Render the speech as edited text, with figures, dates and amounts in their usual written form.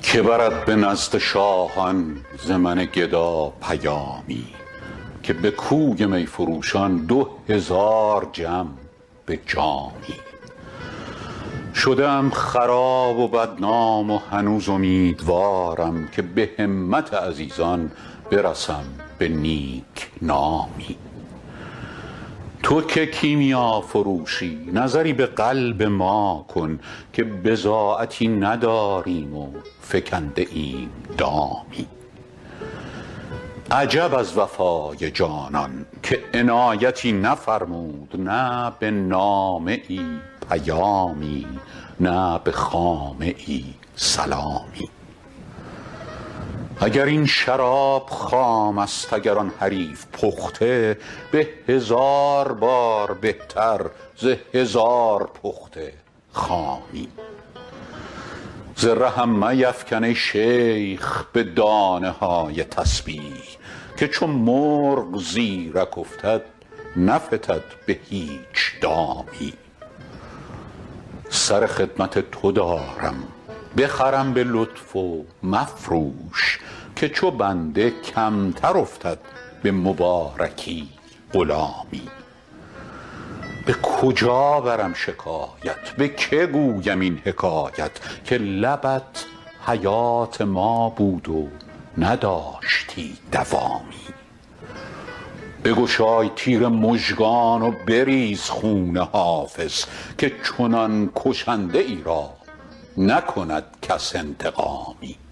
که برد به نزد شاهان ز من گدا پیامی، که به کوی می فروشان 2000 جم به جامی. شدم خراب و بدنام و هنوز امیدوارم، که به همت عزیزان برسم به نیک نامی. تو که کیمیا فروشی نظری به قلب ما کن، که بضاعتی نداریم و فکنده ایم دامی. عجب از وفای جانان که عنایتی نفرمود، نه به نامه ای پیامی، نه به خامه ای سلامی. اگر این شراب خام است، اگر آن حریف پخته، به 1000 بار بهتر ز 1000 پخته خامی. ز رهم میفکن ای شیخ به دانه های تسبیح، که چو مرغ زیرک افتد نفتد به هیچ دامی. سر خدمت تو دارم بخرم به لطف و مفروش، که چو بنده کمتر افتد به مبارکی غلامی. به کجا برم شکایت، به که گویم این حکایت، که لبت حیات ما بود و نداشتی دوامی. بگشای تیر مژگان و بریز خون حافظ، که چنان کشنده ای را نکند کس انتقامی.